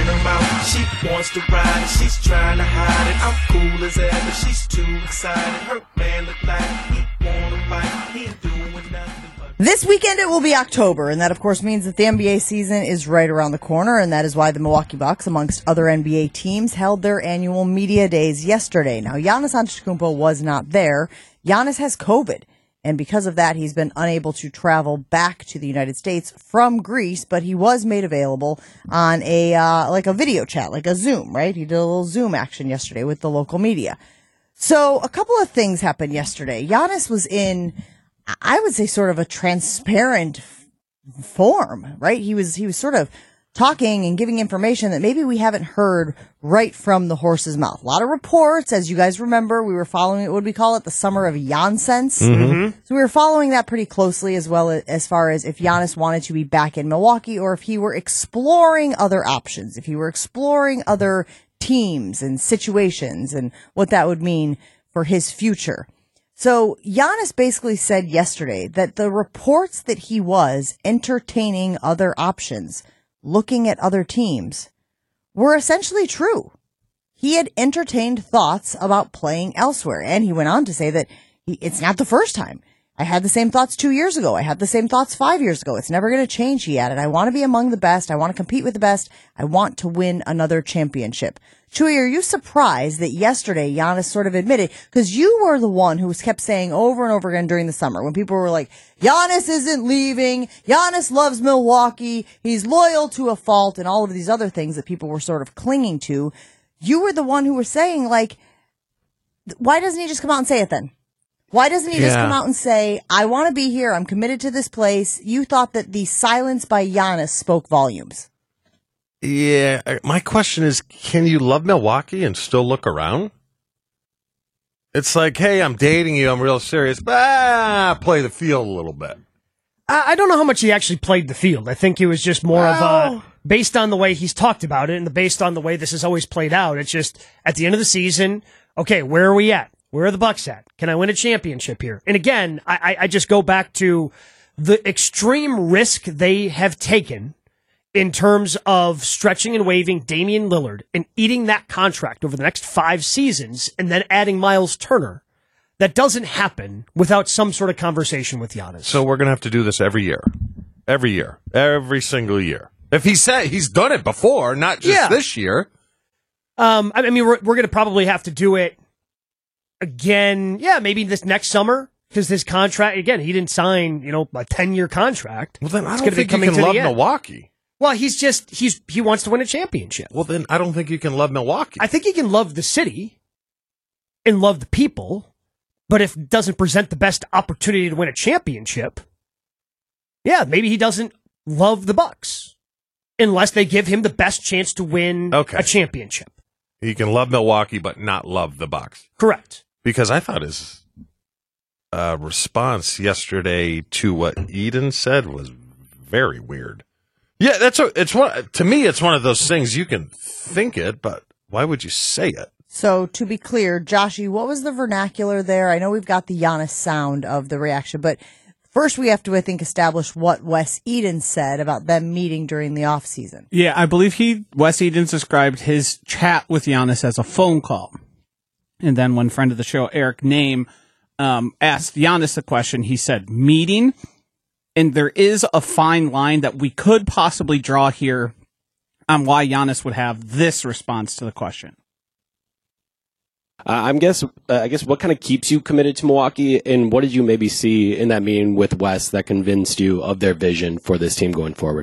her mouth. She wants to ride it, she's trying to hide it. I'm cool as ever, she's too excited. Her man look like he wanna fight, he ain't doing nothing. This weekend it will be October, and that of course means that the NBA season is right around the corner, and that is why the Milwaukee Bucks, amongst other NBA teams, held their annual media days yesterday. Now, Giannis Antetokounmpo was not there. Giannis has COVID, and because of that, he's been unable to travel back to the United States from Greece, but he was made available on a video chat, like a Zoom, right? He did a little Zoom action yesterday with the local media. So a couple of things happened yesterday. Giannis was in, I would say, sort of a transparent form, right? He was sort of talking and giving information that maybe we haven't heard right from the horse's mouth. A lot of reports, as you guys remember, we were following it, what we call it, the summer of Giansense. Mm-hmm. So we were following that pretty closely, as well as far as if Giannis wanted to be back in Milwaukee or if he were exploring other options, if he were exploring other teams and situations and what that would mean for his future. So Giannis basically said yesterday that the reports that he was entertaining other options, looking at other teams, were essentially true. He had entertained thoughts about playing elsewhere. And he went on to say that it's not the first time. I had the same thoughts 2 years ago. I had the same thoughts 5 years ago. It's never going to change, he added. I want to be among the best. I want to compete with the best. I want to win another championship. Chewy, are you surprised that yesterday Giannis sort of admitted, because you were the one who kept saying over and over again during the summer when people were like, Giannis isn't leaving, Giannis loves Milwaukee, he's loyal to a fault, and all of these other things that people were sort of clinging to. You were the one who were saying, like, why doesn't he just come out and say it then? Why doesn't he just come out and say, I want to be here, I'm committed to this place? You thought that the silence by Giannis spoke volumes. Yeah, my question is, can you love Milwaukee and still look around? It's like, hey, I'm dating you, I'm real serious, but play the field a little bit. I don't know how much he actually played the field. I think it was just more of a, based on the way he's talked about it and based on the way this has always played out, it's just, at the end of the season, okay, where are we at? Where are the Bucks at? Can I win a championship here? And again, I just go back to the extreme risk they have taken in terms of stretching and waiving Damian Lillard and eating that contract over the next 5 seasons and then adding Miles Turner. That doesn't happen without some sort of conversation with Giannis. So we're going to have to do this every year. Every single year. If he said he's done it before, not just this year. I mean, we're going to probably have to do it again. Yeah, maybe this next summer. Because his contract, again, he didn't sign, a 10-year contract. Well, then I don't think you can love Milwaukee. Well, he wants to win a championship. Well, then I don't think you can love Milwaukee. I think he can love the city and love the people, but if it doesn't present the best opportunity to win a championship, yeah, maybe he doesn't love the Bucks unless they give him the best chance to win a championship. He can love Milwaukee, but not love the Bucks. Correct. Because I thought his response yesterday to what Eden said was very weird. Yeah, to me, it's one of those things you can think it, but why would you say it? So, to be clear, Joshy, what was the vernacular there? I know we've got the Giannis sound of the reaction, but first we have to, I think, establish what Wes Eden said about them meeting during the offseason. Yeah, I believe Wes Eden described his chat with Giannis as a phone call. And then when friend of the show, Eric Name, asked Giannis the question, he said, meeting. And there is a fine line that we could possibly draw here on why Giannis would have this response to the question. I guess what kind of keeps you committed to Milwaukee, and what did you maybe see in that meeting with Wes that convinced you of their vision for this team going forward?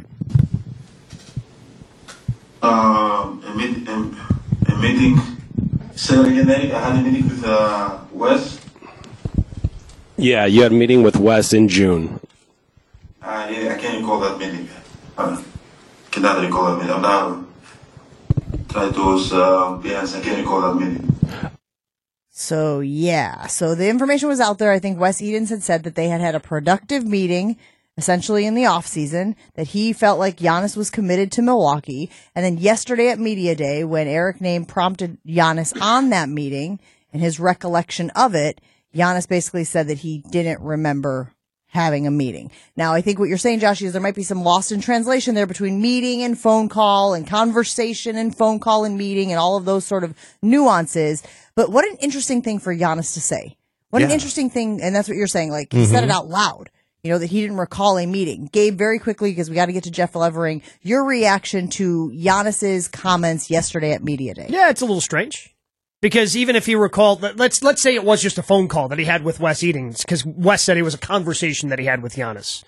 A meeting. Say that again, Eric. I had a meeting with Wes. Yeah, you had a meeting with Wes in June. I can't recall that meeting. Cannot recall that meeting. I'm not trying to yes, I can't recall that meeting. So, So the information was out there. I think Wes Edens had said that they had a productive meeting, essentially in the offseason, that he felt like Giannis was committed to Milwaukee. And then yesterday at Media Day, when Eric Name prompted Giannis on that meeting and his recollection of it, Giannis basically said that he didn't remember having a meeting. Now, I think what you're saying, Josh, is there might be some lost in translation there between meeting and phone call and conversation and phone call and meeting and all of those sort of nuances. But what an interesting thing for Giannis to say. What an interesting thing. And that's what you're saying. Like, he said it out loud, you know, that he didn't recall a meeting. Gabe, very quickly, because we got to get to Jeff Levering, your reaction to Giannis's comments yesterday at Media Day. Yeah, it's a little strange. Because even if he recalled, let's say it was just a phone call that he had with Wes Edens, because Wes said it was a conversation that he had with Giannis.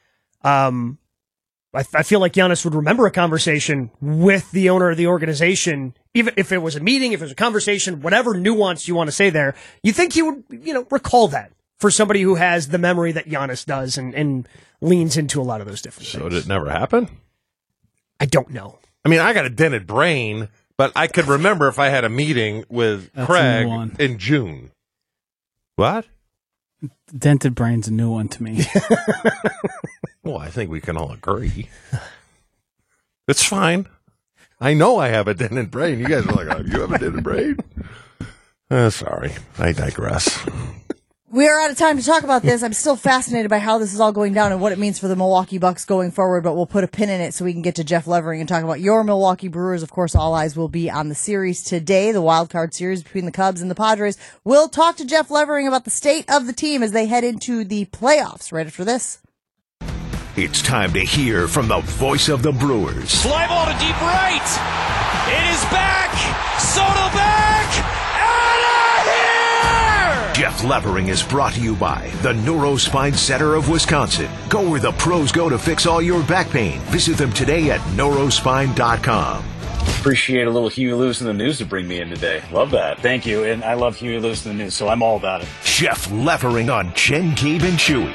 I feel like Giannis would remember a conversation with the owner of the organization, even if it was a meeting, if it was a conversation, whatever nuance you want to say there. You think he would, you know, recall that for somebody who has the memory that Giannis does and leans into a lot of those different things. So did it never happen? I don't know. I mean, I got a dented brain, but I could remember if I had a meeting with Craig in June. What? Dented brain's a new one to me. Well, I think we can all agree. It's fine. I know I have a dented brain. You guys are like, oh, you have a dented brain? Sorry. I digress. We are out of time to talk about this. I'm still fascinated by how this is all going down and what it means for the Milwaukee Bucks going forward, but we'll put a pin in it so we can get to Jeff Levering and talk about your Milwaukee Brewers. Of course, all eyes will be on the series today, the wild card series between the Cubs and the Padres. We'll talk to Jeff Levering about the state of the team as they head into the playoffs right after this. It's time to hear from the voice of the Brewers. Fly ball to deep right. It is back. Soto back. Out of here. Jeff Levering is brought to you by the Neurospine Center of Wisconsin. Go where the pros go to fix all your back pain. Visit them today at neurospine.com. Appreciate a little Huey Lewis in the news to bring me in today. Love that. Thank you. And I love Huey Lewis in the news, so I'm all about it. Jeff Levering on Chen, Gabe, and Chewy.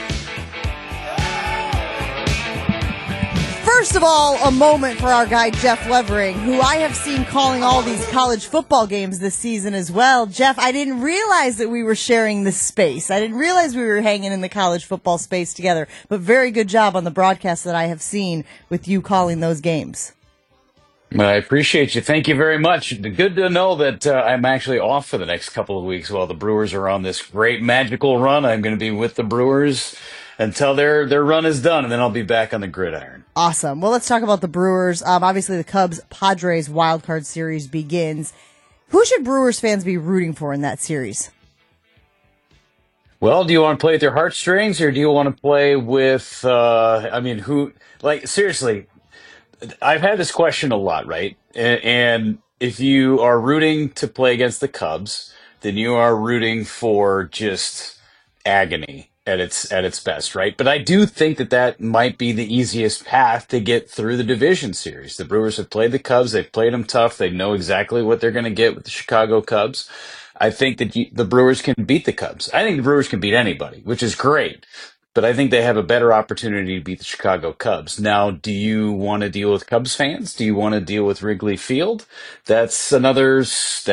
First of all, a moment for our guy Jeff Levering, who I have seen calling all these college football games this season as well. Jeff, I didn't realize that we were sharing this space. I didn't realize we were hanging in the college football space together. But very good job on the broadcast that I have seen with you calling those games. I appreciate you. Thank you very much. Good to know that I'm actually off for the next couple of weeks while the Brewers are on this great magical run. I'm going to be with the Brewers until their run is done, and then I'll be back on the gridiron. Awesome. Well, let's talk about the Brewers. Obviously, the Cubs-Padres wildcard series begins. Who should Brewers fans be rooting for in that series? Well, do you want to play with your heartstrings, or do you want to play with, seriously, I've had this question a lot, right? And if you are rooting to play against the Cubs, then you are rooting for just agony at its best, right? But I do think that might be the easiest path to get through the division series. The Brewers have played the Cubs. They've played them tough. They know exactly what they're going to get with the Chicago Cubs. I think that the Brewers can beat the Cubs. I think the Brewers can beat anybody, which is great. But I think they have a better opportunity to beat the Chicago Cubs. Now, do you want to deal with Cubs fans? Do you want to deal with Wrigley Field? That's another,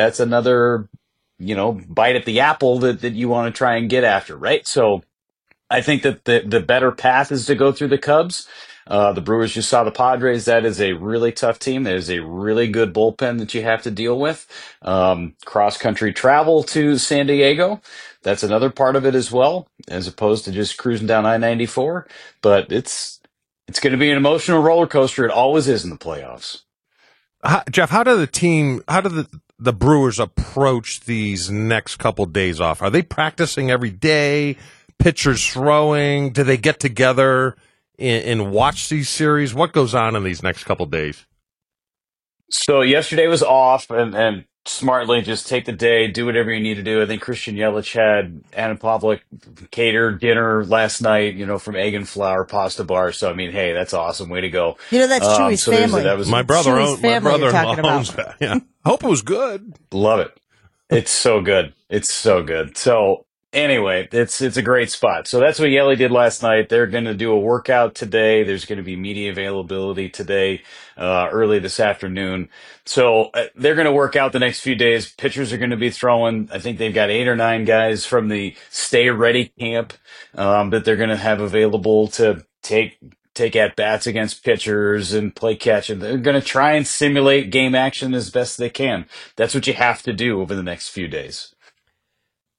bite at the apple that you want to try and get after, right? So I think that the better path is to go through the Cubs. The Brewers just saw the Padres. That is a really tough team. That is a really good bullpen that you have to deal with. Cross-country travel to San Diego. That's another part of it as well, as opposed to just cruising down I-94. But it's going to be an emotional roller coaster. It always is in the playoffs. Jeff, how do the Brewers approach these next couple days off? Are they practicing every day? Pitchers throwing? Do they get together and watch these series? What goes on in these next couple days? So yesterday was off, and smartly just take the day, do whatever you need to do. I think Christian Yelich had Anna Pavlik cater dinner last night, from Egg and Flour Pasta Bar. So, hey, that's awesome. Way to go. That's Chewy's family. My brother owns about. that. Yeah. Hope it was good. Love it. It's so good. It's so good. So, anyway, it's a great spot. So that's what Yelly did last night. They're going to do a workout today. There's going to be media availability today, early this afternoon. So they're going to work out the next few days. Pitchers are going to be throwing. I think they've got 8 or 9 guys from the Stay Ready camp that they're going to have available to take at bats against pitchers and play catch. And they're going to try and simulate game action as best they can. That's what you have to do over the next few days.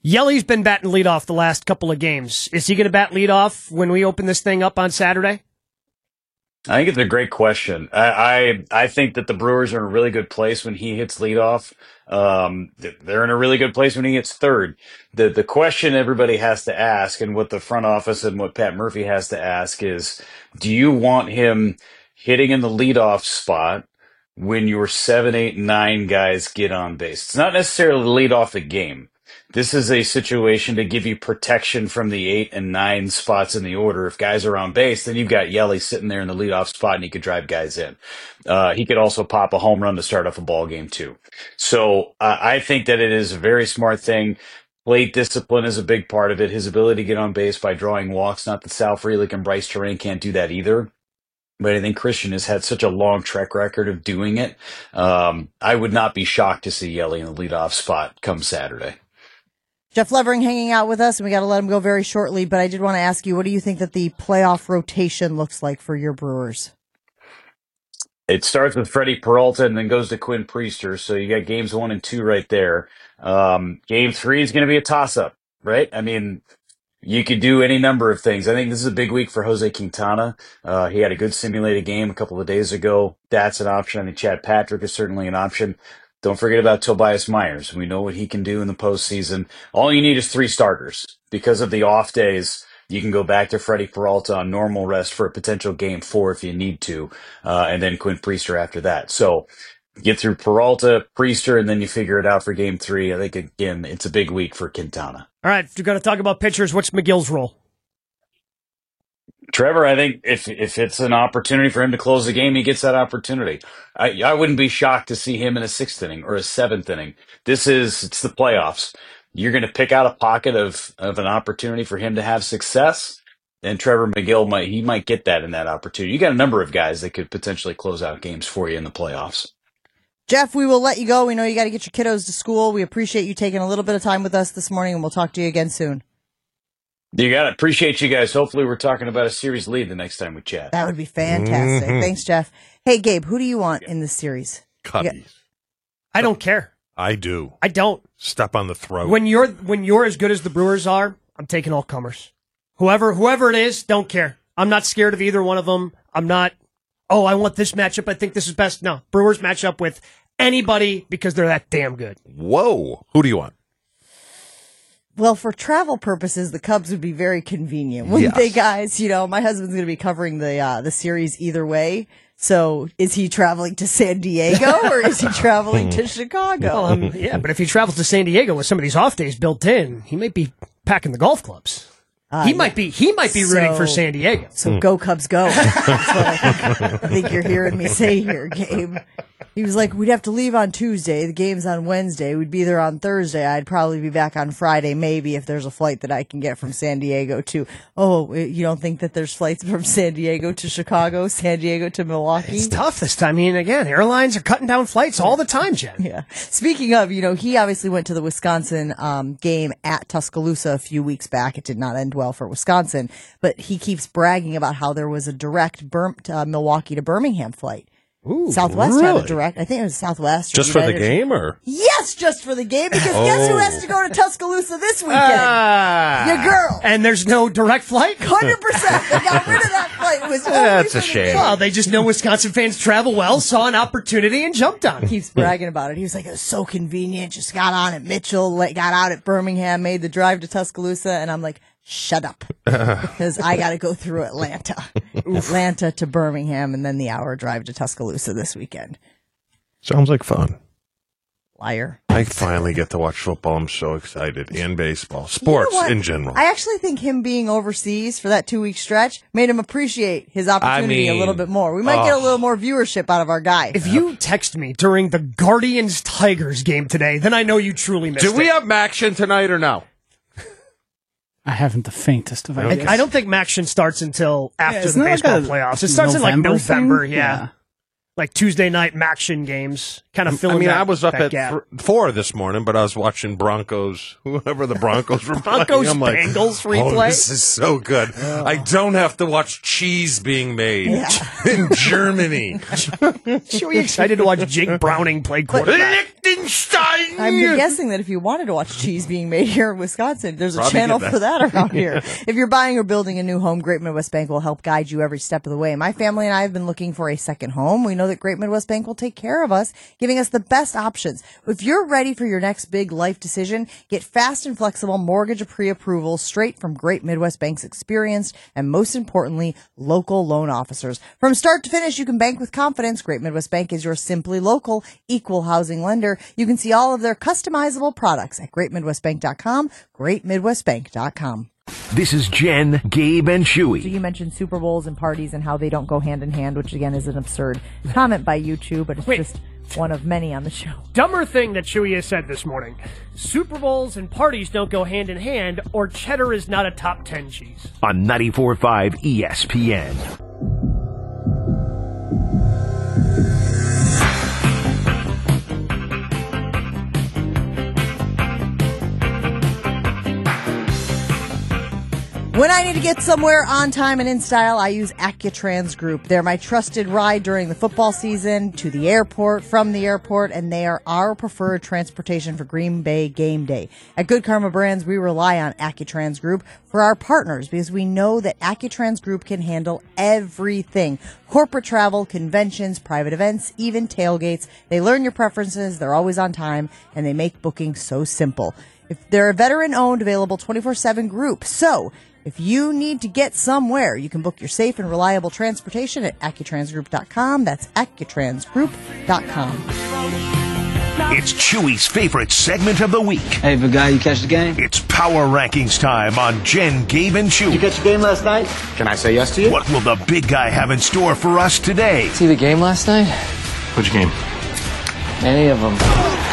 Yelly's been batting leadoff the last couple of games. Is he going to bat leadoff when we open this thing up on Saturday? I think it's a great question. I think that the Brewers are in a really good place when he hits leadoff. They're in a really good place when he hits third. The question everybody has to ask, and what the front office and what Pat Murphy has to ask is, do you want him hitting in the leadoff spot when your 7, 8, and 9 guys get on base? It's not necessarily lead off a game. This is a situation to give you protection from the 8 and 9 spots in the order. If guys are on base, then you've got Yelly sitting there in the leadoff spot, and he could drive guys in. He could also pop a home run to start off a ball game too. So I think that it is a very smart thing. Plate discipline is a big part of it. His ability to get on base by drawing walks. Not that Sal Frelick and Bryce Terrain can't do that either. But I think Christian has had such a long track record of doing it. I would not be shocked to see Yelly in the leadoff spot come Saturday. Jeff Levering hanging out with us, and we got to let him go very shortly, but I did want to ask you, what do you think that the playoff rotation looks like for your Brewers? It starts with Freddie Peralta and then goes to Quinn Priester, so you got games 1 and 2 right there. Game 3 is going to be a toss-up, right? I mean, you could do any number of things. I think this is a big week for Jose Quintana. He had a good simulated game a couple of days ago. That's an option. I think Chad Patrick is certainly an option. Don't forget about Tobias Myers. We know what he can do in the postseason. All you need is 3 starters. Because of the off days, you can go back to Freddie Peralta on normal rest for a potential game 4 if you need to, and then Quinn Priester after that. So get through Peralta, Priester, and then you figure it out for game 3. I think, again, it's a big week for Quintana. All right, if you're going to talk about pitchers, what's McGill's role? Trevor, I think if it's an opportunity for him to close the game, he gets that opportunity. I wouldn't be shocked to see him in a 6th inning or a 7th inning. It's the playoffs. You're going to pick out a pocket of an opportunity for him to have success, and Trevor McGill might get that in that opportunity. You got a number of guys that could potentially close out games for you in the playoffs. Jeff, we will let you go. We know you got to get your kiddos to school. We appreciate you taking a little bit of time with us this morning, and we'll talk to you again soon. You got it. Appreciate you guys. Hopefully we're talking about a series lead the next time we chat. That would be fantastic. Thanks, Jeff. Hey, Gabe, who do you want in this series? Cubbies. I don't care. I do. I don't. Step on the throat. When you're as good as the Brewers are, I'm taking all comers. Whoever it is, don't care. I'm not scared of either one of them. I'm not, I want this matchup. I think this is best. No, Brewers match up with anybody because they're that damn good. Whoa. Who do you want? Well, for travel purposes, the Cubs would be very convenient, wouldn't they, guys? You know, my husband's going to be covering the series either way. So is he traveling to San Diego or is he traveling to Chicago? Well, yeah, but if he travels to San Diego with some of these off days built in, he might be packing the golf clubs. He might be rooting for San Diego. So go Cubs go. That's what I think you're hearing me say here, Gabe. He was like, we'd have to leave on Tuesday. The game's on Wednesday. We'd be there on Thursday. I'd probably be back on Friday, maybe, if there's a flight that I can get from San Diego to. Oh, you don't think that there's flights from San Diego to Chicago, San Diego to Milwaukee? It's tough this time. I mean, again, airlines are cutting down flights all the time, Jen. Yeah. Speaking of, he obviously went to the Wisconsin game at Tuscaloosa a few weeks back. It did not end well for Wisconsin, but he keeps bragging about how there was a direct Milwaukee to Birmingham flight. Ooh, Southwest really? had a direct. I think it was Southwest. Just for the game, or? Yes, just for the game, because guess who has to go to Tuscaloosa this weekend? Your girl. And there's no direct flight? 100%. They got rid of that flight. It was That's only a for the shame. game. Well, they just know Wisconsin fans travel well, saw an opportunity, and jumped on it. Keeps bragging about it. He was like, it was so convenient. Just got on at Mitchell, got out at Birmingham, made the drive to Tuscaloosa, and I'm like, shut up, because I got to go through Atlanta to Birmingham, and then the hour drive to Tuscaloosa this weekend. Sounds like fun. Liar. I finally get to watch football. I'm so excited. And baseball. Sports in general. I actually think him being overseas for that 2-week stretch made him appreciate his opportunity a little bit more. We might get a little more viewership out of our guy. If you text me during the Guardians-Tigers game today, then I know you truly missed it. Do we have Maction tonight or no? I haven't the faintest of idea. I don't think Maction starts until after isn't the that like baseball a playoffs. It starts in like November, thing? yeah. like Tuesday night action games, kind of filling. I was up at gap. 4 this morning, but I was watching Broncos, whoever the Broncos were playing. Broncos I'm like, Bengals replay. Oh, this is so good. I don't have to watch cheese being made in Germany. Should we excited to watch Jake Browning play quarterback? Liechtenstein. I'm guessing that if you wanted to watch cheese being made here in Wisconsin, there's a Probably channel get that. for that around here. If you're buying or building a new home, Great Midwest Bank will help guide you every step of the way. My family and I have been looking for a second home. We know that Great Midwest Bank will take care of us, giving us the best options. If you're ready for your next big life decision, get fast and flexible mortgage pre-approval straight from Great Midwest Bank's experienced and, most importantly, local loan officers. From start to finish, you can bank with confidence. Great Midwest Bank is your simply local, equal housing lender. You can see all of their customizable products at greatmidwestbank.com, greatmidwestbank.com. This is Jen, Gabe, and So Chewy. you mentioned Super Bowls and parties and how they don't go hand in hand, which again is an absurd comment by you two, but it's just one of many on the show. Dumber thing that Chewy has said this morning. Super Bowls and parties don't go hand in hand, or cheddar is not a top 10 cheese. On 94.5 ESPN. When I need to get somewhere on time and in style, I use Accutrans Group. They're my trusted ride during the football season, to the airport, from the airport, and they are our preferred transportation for Green Bay game day. At Good Karma Brands, we rely on Accutrans Group for our partners because we know that Accutrans Group can handle everything. Corporate travel, conventions, private events, even tailgates. They learn your preferences, they're always on time, and they make booking so simple. If they're a veteran-owned, available 24/7 group. So, if you need to get somewhere, you can book your safe and reliable transportation at AccuTransGroup.com. That's AccuTransGroup.com. It's Chewy's favorite segment of the week. Hey, big guy, you catch the game? It's Power Rankings time on Jen, Gabe, and Chewy. You catch the game last night? Can I say yes to you? What will the big guy have in store for us today? See the game last night? Which game? Any of them.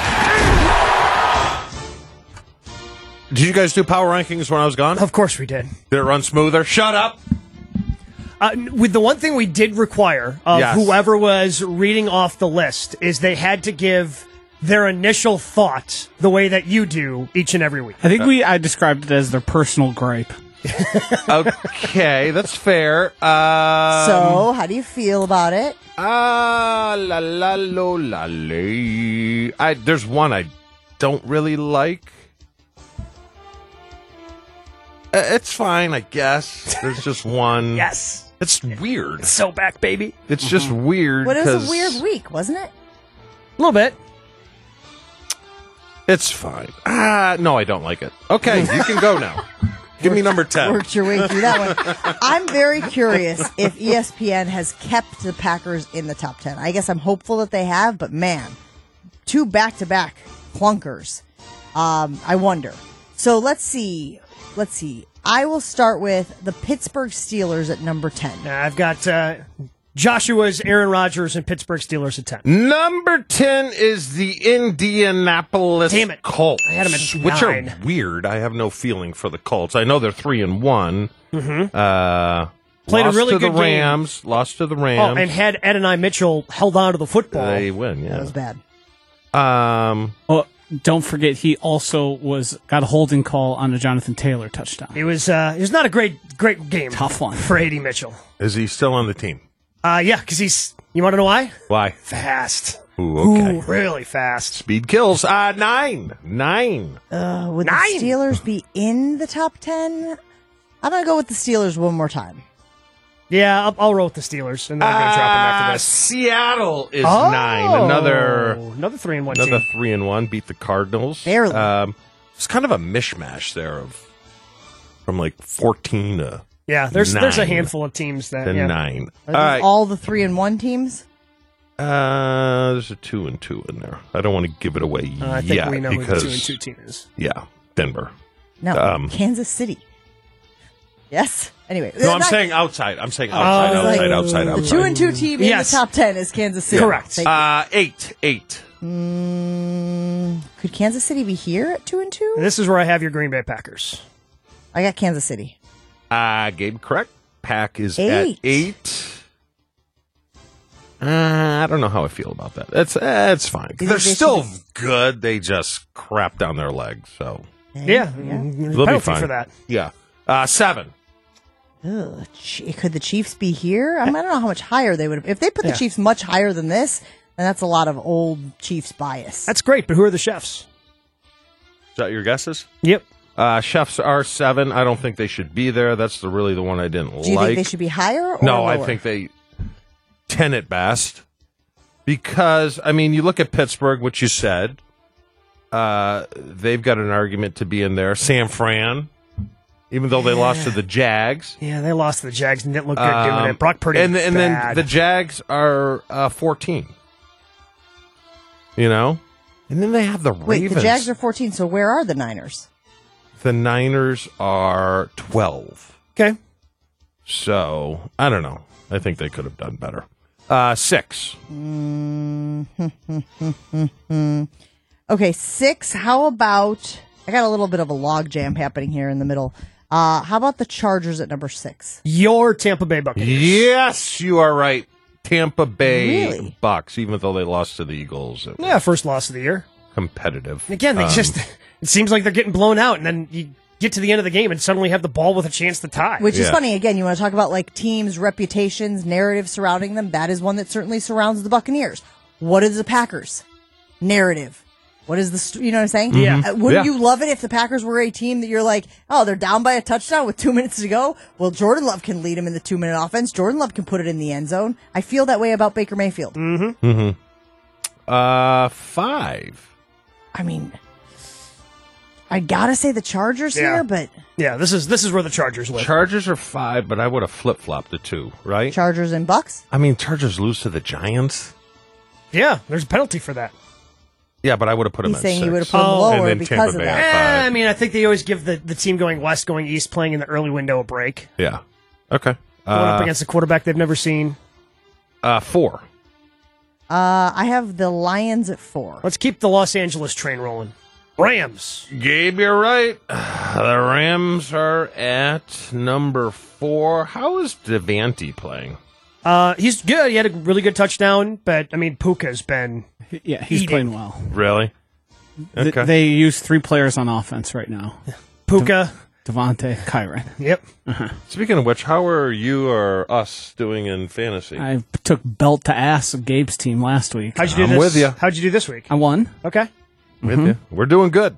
Did you guys do power rankings when I was gone? Of course we did. Did it run smoother? Shut up. With the one thing we did require of Yes. whoever was reading off the list is they had to give their initial thoughts the way that you do each and every week. I think I described it as their personal gripe. Okay, that's fair. So, how do you feel about it? La la lo la lay. There's one I don't really like. It's fine, I guess. There's just one. Yes. It's weird. So back, baby. It's just weird. But it was 'cause a weird week, wasn't it? A little bit. It's fine. No, I don't like it. Okay, you can go now. Give me number 10. Worked your way through that one. I'm very curious if ESPN has kept the Packers in the top 10. I guess I'm hopeful that they have, but man, 2 back-to-back clunkers. I wonder. So let's see. I will start with the Pittsburgh Steelers at number 10. I've got Joshua's Aaron Rodgers and Pittsburgh Steelers at 10. Number 10 is the Indianapolis Damn it. Colts. I had them at which 9. are weird. I have no feeling for the Colts. I know they're 3-1. Mm-hmm. Played a really to good the Rams. Lost to the Oh, Rams. and had Ed and I Mitchell held on to the football. They win, yeah. That was bad. Oh, don't forget, he also got a holding call on a Jonathan Taylor touchdown. It was not a great game. Tough one for A.D. Mitchell. Is he still on the team? Yeah, because you want to know why? Why? Fast. Ooh, okay. Ooh, really fast. Speed kills. 9. Would 9. the Steelers be in the top 10? I'm going to go with the Steelers one more time. Yeah, I'll roll with the Steelers, and then I'm going to drop them after this. Seattle is 9. Another 3-1 team. team. 3-1. Beat the Cardinals. Barely. It's kind of a mishmash there from like 14 to Yeah, there's a 9. handful of teams that. to Yeah. 9. Are these all the 3-1 teams? There's a 2-2 in there. I don't want to give it away I think yet we know because who the 2-2 team is. Yeah, Denver. No, Kansas City. Yes. Anyway, No, I'm saying outside. I'm saying outside. The 2-2 team in the top 10 is Kansas City. Correct. Thank you. 8. Could Kansas City be here at 2-2? This is where I have your Green Bay Packers. I got Kansas City. Gabe, correct. Pack is 8. at 8. I don't know how I feel about that. It's fine. You They're think they still should- good. They just crap down their legs. So Yeah, Yeah. there's a they'll be penalty fine for that. Yeah. 7. Ugh, could the Chiefs be here? I don't know how much higher they would have. If they put the Yeah. Chiefs much higher than this, then that's a lot of old Chiefs bias. That's great, but who are the chefs? Is that your guesses? Yep. Chefs are 7. I don't think they should be there. That's really the one I didn't Do you like. think they should be higher or No, lower? I think they 10 at best. Because, I mean, you look at Pittsburgh, which you said, they've got an argument to be in there. San Fran, even though they lost to the Jags. Yeah, they lost to the Jags and didn't look good doing it. Brock Purdy and then bad. the Jags are 14. You know? And then they have the Wait, Ravens. the Jags are 14, so where are the Niners? The Niners are 12. Okay. So, I don't know. I think they could have done better. 6. Okay, 6. How about... I got a little bit of a log jam happening here in the middle. How about the Chargers at number 6? Your Tampa Bay Buccaneers. Yes, you are right. Tampa Bay Really? Bucks, even though they lost to the Eagles. It was Yeah, first loss of the year. competitive. Again, they just it seems like they're getting blown out, and then you get to the end of the game and suddenly have the ball with a chance to tie. Which is Yeah. funny. Again, you want to talk about like teams, reputations, narrative surrounding them. That is one that certainly surrounds the Buccaneers. What is the Packers? Narrative. What is you know what I'm saying? Yeah. Wouldn't Yeah. you love it if the Packers were a team that you're like, oh, they're down by a touchdown with 2 minutes to go? Well, Jordan Love can lead them in the 2-minute offense. Jordan Love can put it in the end zone. I feel that way about Baker Mayfield. 5. I mean, I gotta say the Chargers Yeah. here, but Yeah, this is where the Chargers live. Chargers are 5, but I would have flip-flopped the 2, right? Chargers and Bucks. I mean, Chargers lose to the Giants. Yeah, there's a penalty for that. Yeah, but I would have put them He's at saying 6. you would have put them Oh. lower And then because Tampa of Bay that. at 5. I mean, I think they always give the team going west, going east, playing in the early window a break. Yeah. Okay. Going up against a quarterback they've never seen. 4. I have the Lions at 4. Let's keep the Los Angeles train rolling. Rams. Gabe, you're right. The Rams are at number 4. How is Devante playing? He's good. He had a really good touchdown, but I mean, Puka's been Yeah, he's Eating. playing well. Really? Okay. They use 3 players on offense right now. Puka. Devontae, Kyron. Yep. Speaking of which, how are you or us doing in fantasy? I took belt to ass of Gabe's team last week. How'd you do I'm this? with ya. How'd you do this week? I won. Okay. With you. We're doing good.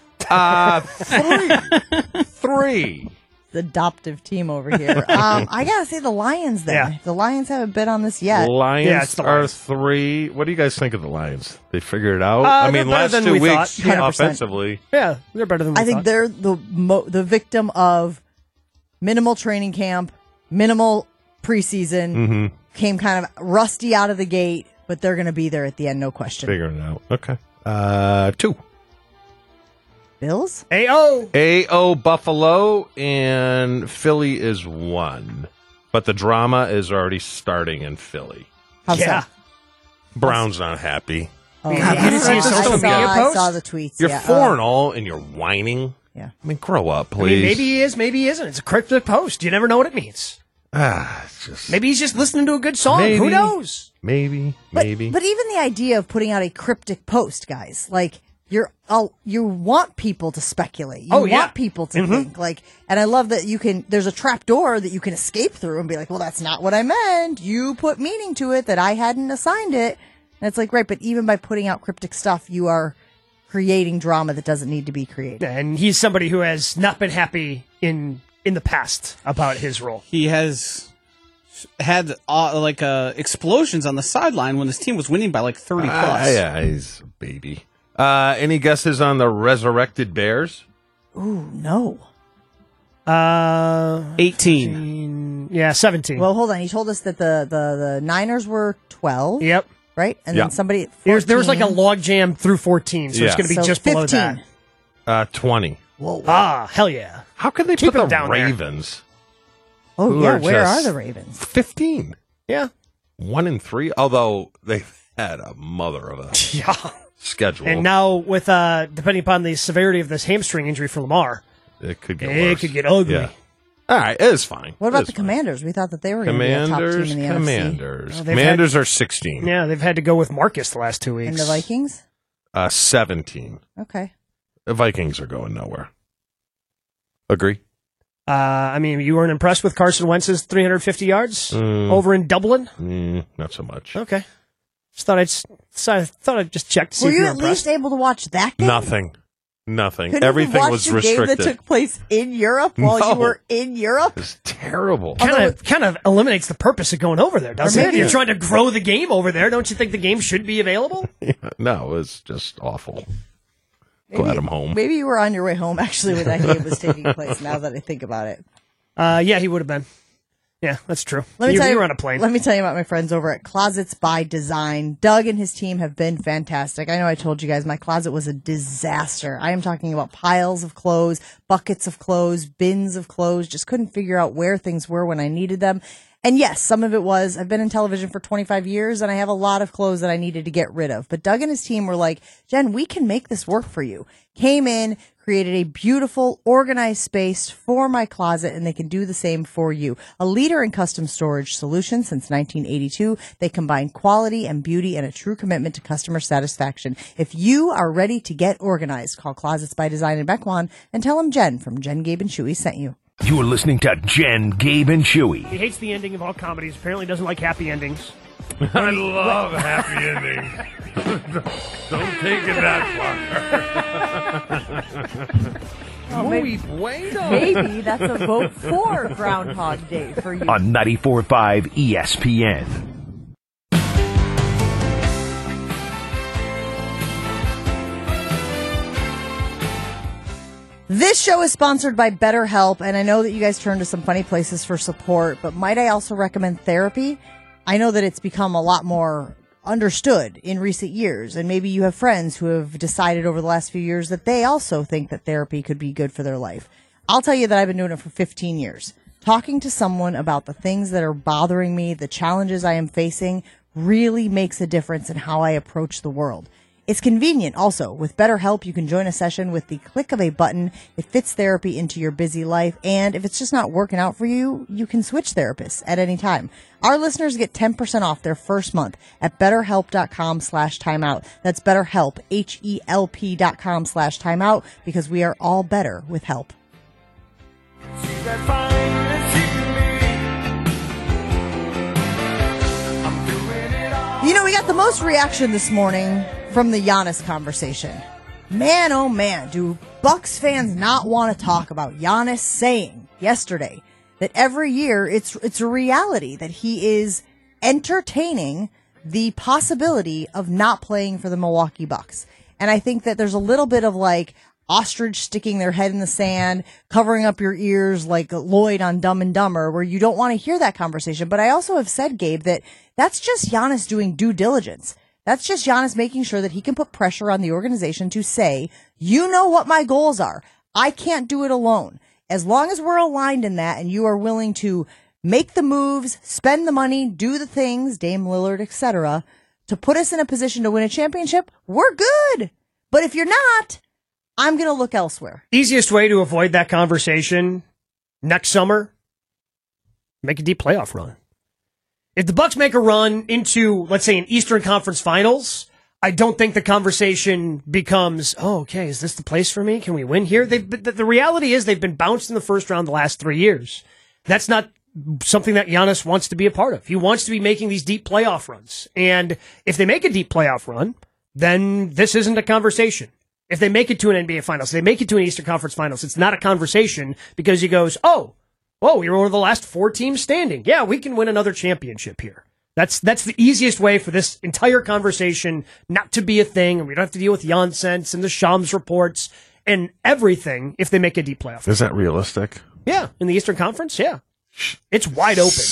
3. The adoptive team over here. I gotta say the Lions then. Yeah. The Lions haven't been on this yet. Lions Yeah, it's the are Lions. 3. What do you guys think of the Lions? They figured it out? They're I mean, better last than 2 we weeks, thought. 100%. offensively. Yeah, they're better than we I think thought. they're the victim of minimal training camp, minimal preseason, came kind of rusty out of the gate, but they're going to be there at the end, no question. Figuring it out. Okay. 2. Bills? A.O. AO Buffalo and Philly is 1. But the drama is already starting in Philly. How's Yeah. that? Brown's not happy. Oh, You didn't see his social media I post? saw the tweets. You're yeah. 4 and all, and you're whining. Yeah. I mean, grow up, I please. mean, maybe he is, maybe he isn't. It's a cryptic post. You never know what it means. It's just Maybe he's just listening to a good song. Maybe. Who knows? maybe. But even the idea of putting out a cryptic post, guys, like you want people to speculate. You Oh, want yeah. people to think and I love that there's a trap door that you can escape through and be like, well, that's not what I meant. You put meaning to it that I hadn't assigned it. And it's like, right. But even by putting out cryptic stuff, you are creating drama that doesn't need to be created. And he's somebody who has not been happy in the past about his role. He has had explosions on the sideline when his team was winning by like 30 plus. Yeah, he's a baby. Any guesses on the resurrected Bears? Ooh, no. 18. Yeah, 17. Well, hold on. He told us that the Niners were 12. Yep. Right? And Yeah. then somebody at 14. There was like a log jam through 14, so it's Yeah. going to be So just below 15. that. 20. Ah, hell yeah. How can they Keep put him the down there. Ravens? Oh, Who yeah. are Where just- are the Ravens? 15. Yeah. 1 and 3. Although they've had a mother of a Yeah. schedule. And now with depending upon the severity of this hamstring injury for Lamar, it could get it worse. could get ugly. Yeah. All right, it is fine. What about It the is Commanders? We thought that they were going to be a top team in the NFC. Commanders. Oh, they've Commanders are 16. Yeah, they've had to go with Marcus the last 2 weeks. And the Vikings? 17. Okay. The Vikings are going nowhere. Agree? I mean, you weren't impressed with Carson Wentz's 350 yards over in Dublin? Not so much. Okay. Thought I'd just check to see Were if you you were at impressed. least able to watch that game? Nothing. Couldn't Everything you watch was the restricted. game that took place in Europe while No. you were in Europe? It's terrible. Kind of eliminates the purpose of going over there, doesn't it? maybe- You're trying to grow the game over there. Don't you think the game should be available? No, it's just awful. Glad I'm home. Maybe you were on your way home, actually, when that game was taking place, now that I think about it. Yeah, he would have been. Yeah, that's true. Let me you tell you, were on a plane. Let me tell you about my friends over at Closets by Design. Doug and his team have been fantastic. I know I told you guys my closet was a disaster. I am talking about piles of clothes, buckets of clothes, bins of clothes. Just couldn't figure out where things were when I needed them. And yes, some of it was, I've been in television for 25 years and I have a lot of clothes that I needed to get rid of. But Doug and his team were like, Jen, we can make this work for you. Came in, created a beautiful, organized space for my closet, and they can do the same for you. A leader in custom storage solutions since 1982, they combine quality and beauty and a true commitment to customer satisfaction. If you are ready to get organized, call Closets by Design in Beckwan and tell them Jen from Jen, Gabe, and Chewy sent you. You are listening to Jen, Gabe, and Chewy. He hates the ending of all comedies. Apparently doesn't like happy endings. I love happy endings. Don't take it that far. Muy bueno. Maybe that's a vote for Groundhog Day for you. On 94.5 ESPN. This show is sponsored by BetterHelp, and I know that you guys turn to some funny places for support, but might I also recommend therapy? I know that it's become a lot more understood in recent years, and maybe you have friends who have decided over the last few years that they also think that therapy could be good for their life. I'll tell you that I've been doing it for 15 years. Talking to someone about the things that are bothering me, the challenges I am facing, really makes a difference in how I approach the world. It's convenient also. With BetterHelp, you can join a session with the click of a button. It fits therapy into your busy life. And if it's just not working out for you, you can switch therapists at any time. Our listeners get 10% off their first month at betterhelp.com/timeout. That's BetterHelp, HELP.com/timeout, because we are all better with help. You know, we got the most reaction this morning from the Giannis conversation. Man, oh man, do Bucks fans not want to talk about Giannis saying yesterday that every year it's a reality that he is entertaining the possibility of not playing for the Milwaukee Bucks. And I think that there's a little bit of like ostrich sticking their head in the sand, covering up your ears like Lloyd on Dumb and Dumber, where you don't want to hear that conversation. But I also have said, Gabe, that that's just Giannis doing due diligence. That's just Giannis making sure that he can put pressure on the organization to say, you know what my goals are. I can't do it alone. As long as we're aligned in that and you are willing to make the moves, spend the money, do the things, Dame Lillard, etc., to put us in a position to win a championship, we're good. But if you're not, I'm going to look elsewhere. Easiest way to avoid that conversation next summer, make a deep playoff run. If the Bucks make a run into, let's say, an Eastern Conference Finals, I don't think the conversation becomes, oh, okay, is this the place for me? Can we win here? The reality is they've been bounced in the first round the last 3 years. That's not something that Giannis wants to be a part of. He wants to be making these deep playoff runs. And if they make a deep playoff run, then this isn't a conversation. If they make it to an NBA Finals, if they make it to an Eastern Conference Finals, it's not a conversation because he goes, oh, whoa, we were one of the last 4 teams standing. Yeah, we can win another championship here. That's the easiest way for this entire conversation not to be a thing, and we don't have to deal with nonsense and the Shams reports and everything if they make a deep playoff. Is that realistic? Yeah, in the Eastern Conference, yeah. It's wide open.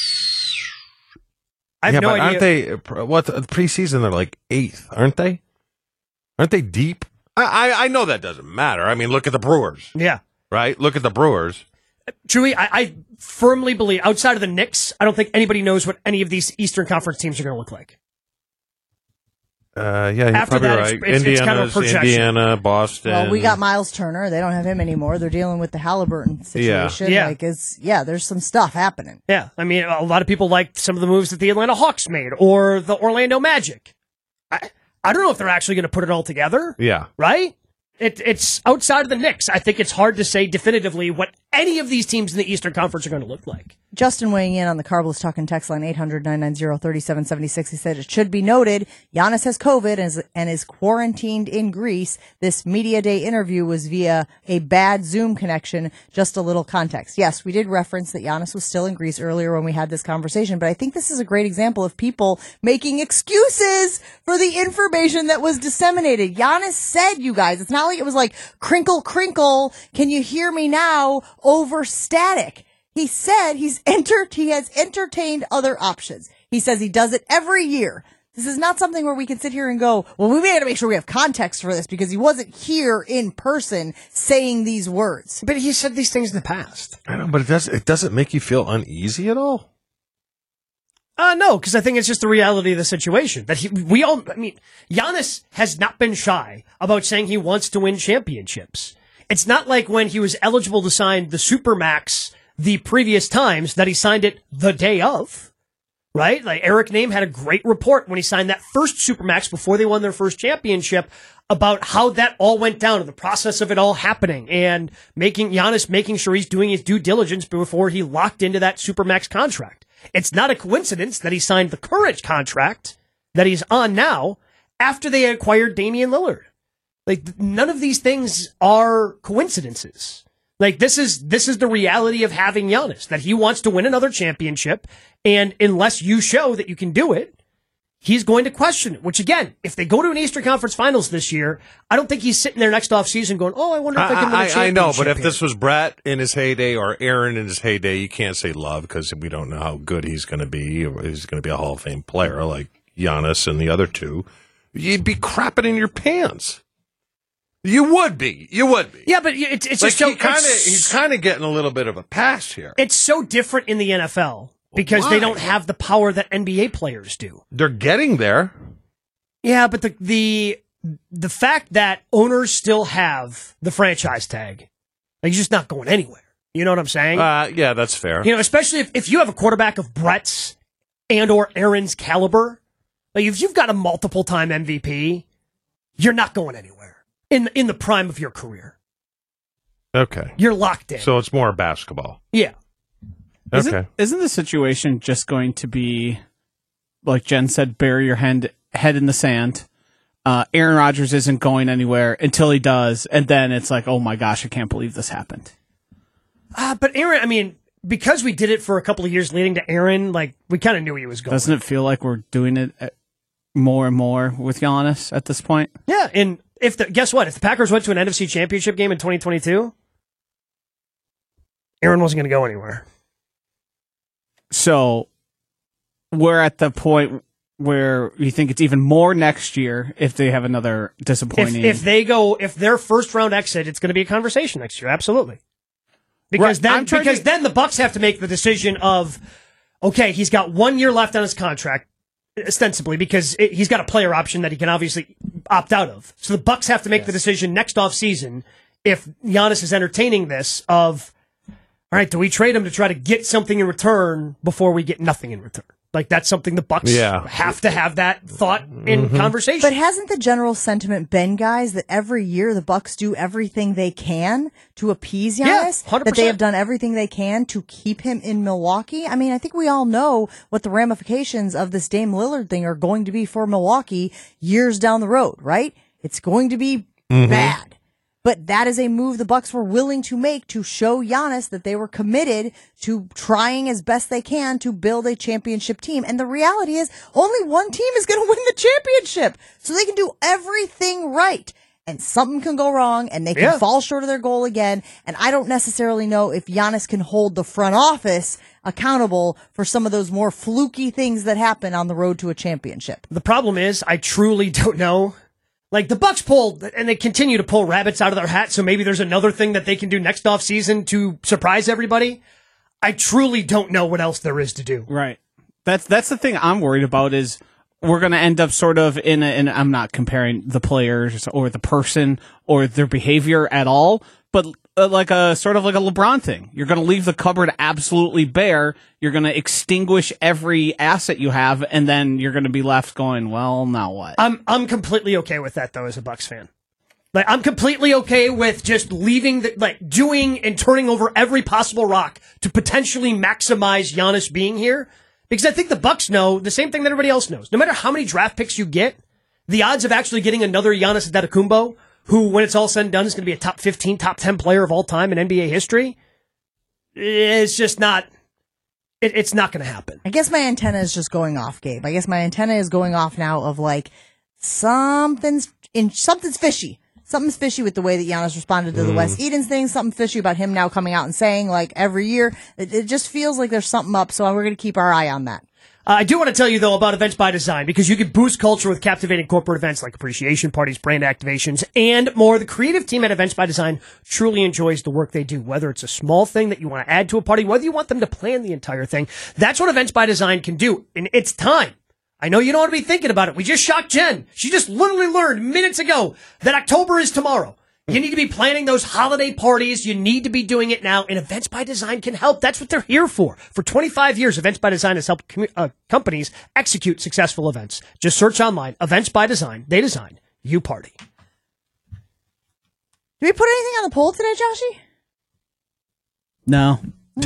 I have no idea. Aren't they, preseason, they're like 8th, aren't they? Aren't they deep? I know that doesn't matter. I mean, look at the Brewers. Yeah. Right? Look at the Brewers. Chewy, I firmly believe, outside of the Knicks, I don't think anybody knows what any of these Eastern Conference teams are going to look like. Yeah, you're After probably that, right. it's kind of a projection. Indiana, Boston. Well, we got Miles Turner. They don't have him anymore. They're dealing with the Halliburton situation. Yeah. Like there's some stuff happening. Yeah, I mean, a lot of people like some of the moves that the Atlanta Hawks made or the Orlando Magic. I don't know if they're actually going to put it all together. Yeah. Right? It's outside of the Knicks. I think it's hard to say definitively what any of these teams in the Eastern Conference are going to look like. Justin weighing in on the Carbless Talking text line 800-990-3776. He said, it should be noted, Giannis has COVID and is quarantined in Greece. This media day interview was via a bad Zoom connection. Just a little context. Yes, we did reference that Giannis was still in Greece earlier when we had this conversation, but I think this is a great example of people making excuses for the information that was disseminated. Giannis said, you guys, it's not like it was like crinkle, crinkle. Can you hear me now? Over static. He said he has entertained other options. He says he does it every year. This is not something where we can sit here and go, well, we got to make sure we have context for this because he wasn't here in person saying these words. But he said these things in the past. I know, but it doesn't make you feel uneasy at all? No, because I think it's just the reality of the situation. That Giannis has not been shy about saying he wants to win championships. It's not like when he was eligible to sign the Supermax the previous times that he signed it the day of, right? Like Eric Name had a great report when he signed that first Supermax before they won their first championship about how that all went down and the process of it all happening and Giannis making sure he's doing his due diligence before he locked into that Supermax contract. It's not a coincidence that he signed the current contract that he's on now after they acquired Damian Lillard. Like, none of these things are coincidences. Like, this is the reality of having Giannis, that he wants to win another championship, and unless you show that you can do it, he's going to question it, which again, if they go to an Eastern Conference Finals this year, I don't think he's sitting there next offseason going, oh, I wonder if I can win a championship. I know, but if this was Brett in his heyday or Aaron in his heyday, you can't say love because we don't know how good he's going to be. He's going to be a Hall of Fame player like Giannis and the other two. You'd be crapping in your pants. You would be. Yeah, but it's like just so he's kind of getting a little bit of a pass here. It's so different in the NFL because they don't have the power that NBA players do. They're getting there. Yeah, but the fact that owners still have the franchise tag, like, he's just not going anywhere. You know what I'm saying? Yeah, that's fair. You know, especially if you have a quarterback of Brett's and or Aaron's caliber, like if you've got a multiple-time MVP, you're not going anywhere. In the prime of your career. Okay. You're locked in. So it's more basketball. Yeah. Okay. Isn't the situation just going to be, like Jen said, bury your head in the sand? Aaron Rodgers isn't going anywhere until he does, and then it's like, oh my gosh, I can't believe this happened. But Aaron, I mean, because we did it for a couple of years leading to Aaron, like, we kind of knew he was going. Doesn't it feel like we're doing it more and more with Giannis at this point? Yeah, and guess what? If the Packers went to an NFC Championship game in 2022, Aaron wasn't going to go anywhere. So we're at the point where you think it's even more next year if they have another disappointing. If their first round exit, it's going to be a conversation next year. Absolutely. Because right, then the Bucks have to make the decision of, okay, he's got 1 year left on his contract. Ostensibly, because he's got a player option that he can obviously opt out of. So the Bucks have to make the decision next offseason if Giannis is entertaining this of, all right, do we trade him to try to get something in return before we get nothing in return? Like, that's something the Bucks have to have that thought in conversation. But hasn't the general sentiment been, guys, that every year the Bucks do everything they can to appease Giannis? Yeah, 100%. That they have done everything they can to keep him in Milwaukee? I mean, I think we all know what the ramifications of this Dame Lillard thing are going to be for Milwaukee years down the road, right? It's going to be bad. But that is a move the Bucks were willing to make to show Giannis that they were committed to trying as best they can to build a championship team. And the reality is only one team is going to win the championship. So they can do everything right. And something can go wrong and they can fall short of their goal again. And I don't necessarily know if Giannis can hold the front office accountable for some of those more fluky things that happen on the road to a championship. The problem is I truly don't know. Like, the Bucks pulled, and they continue to pull rabbits out of their hat, so maybe there's another thing that they can do next offseason to surprise everybody. I truly don't know what else there is to do. Right. That's the thing I'm worried about is we're going to end up sort of in I'm not comparing the players or the person or their behavior at all, but like a sort of like a LeBron thing. You're going to leave the cupboard absolutely bare. You're going to extinguish every asset you have, and then you're going to be left going, well, now what? I'm completely okay with that though, as a Bucks fan. Like, I'm completely okay with just leaving, doing and turning over every possible rock to potentially maximize Giannis being here. Because I think the Bucks know the same thing that everybody else knows. No matter how many draft picks you get, the odds of actually getting another Giannis Antetokounmpo, who, when it's all said and done, is going to be a top 15, top 10 player of all time in NBA history, it's just not, it's not going to happen. I guess my antenna is just going off, Gabe. I guess my antenna is going off now of like, something's fishy. Something's fishy with the way that Giannis responded to the Wes Edens thing. Something fishy about him now coming out and saying, like, every year. It just feels like there's something up, so we're going to keep our eye on that. I do want to tell you, though, about Events by Design, because you can boost culture with captivating corporate events like appreciation parties, brand activations, and more. The creative team at Events by Design truly enjoys the work they do, whether it's a small thing that you want to add to a party, whether you want them to plan the entire thing. That's what Events by Design can do, and it's time. I know you don't want to be thinking about it. We just shocked Jen. She just literally learned minutes ago that October is tomorrow. You need to be planning those holiday parties. You need to be doing it now, and Events by Design can help. That's what they're here for. For 25 years, Events by Design has helped companies execute successful events. Just search online, Events by Design. They design. You party. Did we put anything on the poll today, Joshy? No.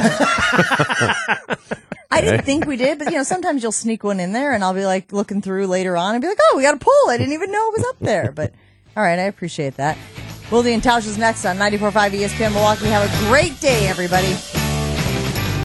I didn't think we did, but sometimes you'll sneak one in there and I'll be like looking through later on and be like, oh, we got a poll. I didn't even know it was up there. But all right, I appreciate that. Wilde and Tausch is next on 94.5 ESPN Milwaukee. Have a great day, everybody.